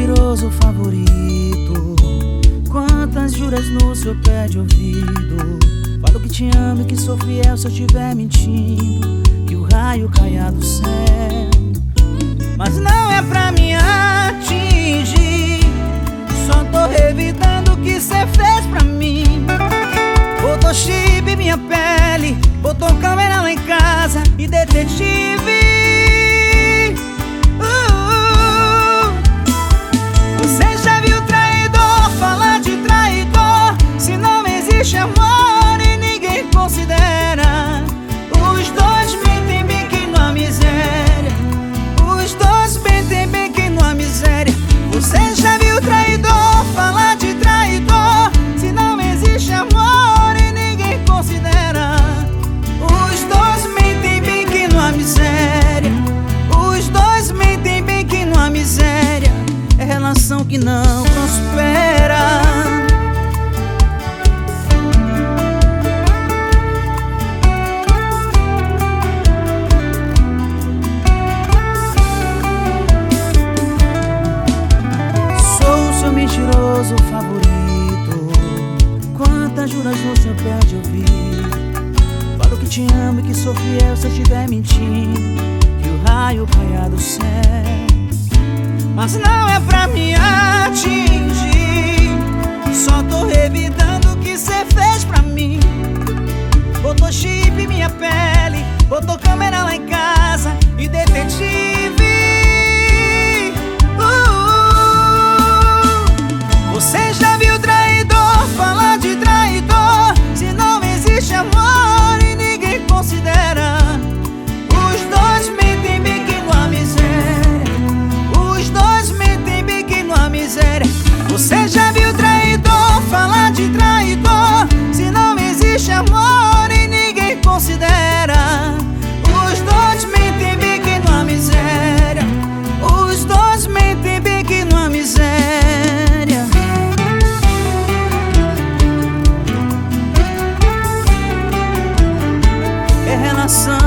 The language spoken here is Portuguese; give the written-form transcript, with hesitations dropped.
mentiroso favorito. Quantas juras no seu pé de ouvido. Falo que te amo e que sou fiel se eu estiver mentindo, que o raio caia do céu. Mas não é pra me atingir, só tô revidando o que cê fez pra mim. Botou chip em minha pele, botou câmera lá em casa e detetive. Você já viu traidor falar de traidor? Se não existe amor e ninguém considera. Os dois mentem bem que numa miséria. Os dois mentem bem que numa miséria. Você já viu traidor falar de traidor? Se não existe amor e ninguém considera. Os dois mentem bem que numa miséria. Os dois mentem bem que numa miséria. É relação que não prospera. Sou o seu mentiroso favorito. Quantas juras no seu pé de ouvir. Falo que te amo e que sou fiel se eu estiver mentindo, que o raio caia do céu. Mas não é pra me atingir, só tô revidando o que cê fez pra mim. Botou chip em minha pele, botou câmera lá em casa e detetive. Você já viu traidor falar de traidor? Se não existe amor e ninguém considera. Os dois mentem bem que numa miséria. Os dois mentem bem que numa miséria. Você já viu traidor falar de traidor? Se não existe amor e ninguém considera. Os dois mentem bem que numa miséria. Os dois mentem bem que numa miséria. É relação